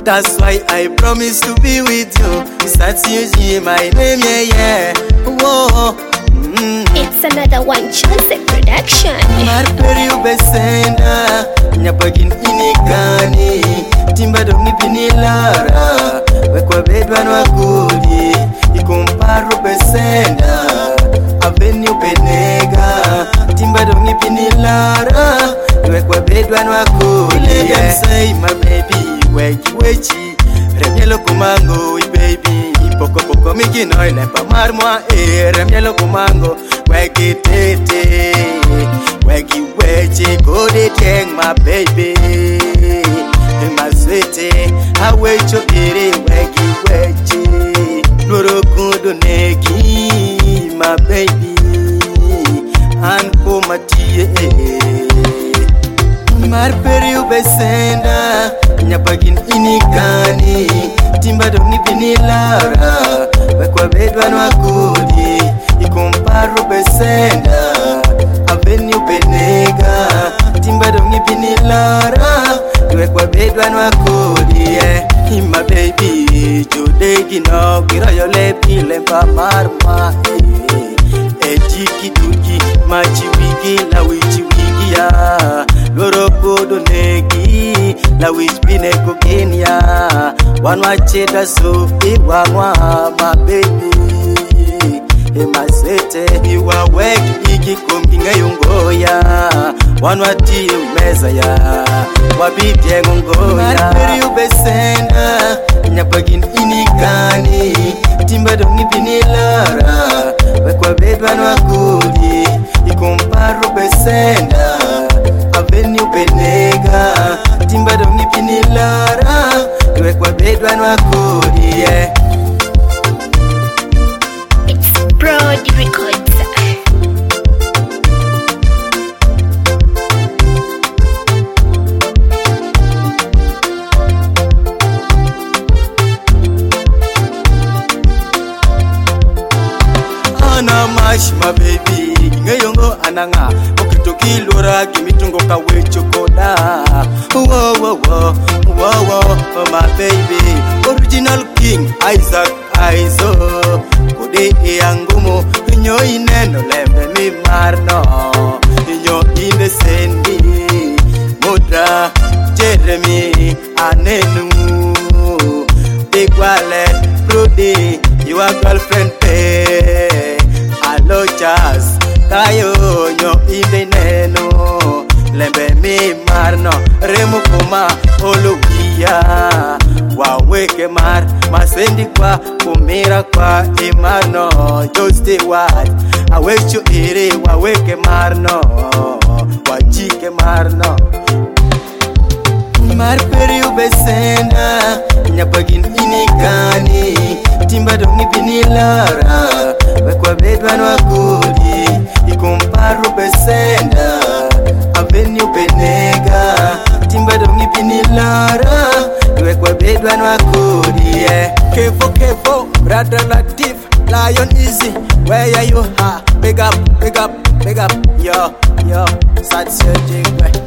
That's why I promise to be with you. Start using my name, yeah. Whoa. It's another one, Joseph Production. Marperi ubesenda nyapagin inikani timba dongi pinilara wekwa bedwan wakudi ikumparu besenda avenue benega timba dongi pinilara wekwa bedwan wakudi. Say my baby wechi remyelo kumango baby poko poko mikino ilepa marmwa remyelo kumango wegi tete wegi wechi kode tieng my baby my sweetie awecho ere wegi wechi loro kudo neki my baby anko matie marperi ubesenda nyapagin inikani timba dongi pinilara wekwa bedwan wakudi ikumparu besenda avenue benega timba dongi pinilara wekwa bedwan wakudi my baby jodegi no giroyo lepi lempa marma ejiki tuki machi wigi la wichi wigi ya loro kodo negi la wich bine kogenia wanwa cheda so iwanwa my baby emasete iwa weki iki komginga yungoya wanwa tiyo meza ya wabidye ngongoya. Marperi ubesenda nyapagin inikani timba dongi pinilara wekwa bedwan wakudi ikumparu besenda avenue benega timba dongi pinilara wekwa bedwan wakudi. It's Broad Records. Ana mash my baby ngeyongo ananga okitoki lora gimitungo kawecho koda. Whoa whoa whoa whoa whoa my baby original king Isaac Aizo kode yangumo nyo ineno lembe mi marno nyo inde sendi modra Jeremy anenu big wallet Brody your girlfriend pay alo jazz tayo nyo inde neno lembe mi marno remo kuma olugia waweke mar masendi kwa kumira kwa imarno joste wat awecho ere waweke marno wachike marno. Marperi ubesenda nyapagin inikani timba dongi pinilara wekwa bedwan wakudi ikumparu besenda avenue benega timba dongi pinilara wekwa bedwan wakudi. Kevo brother Latif Lion Easy where you are big up yo sad surging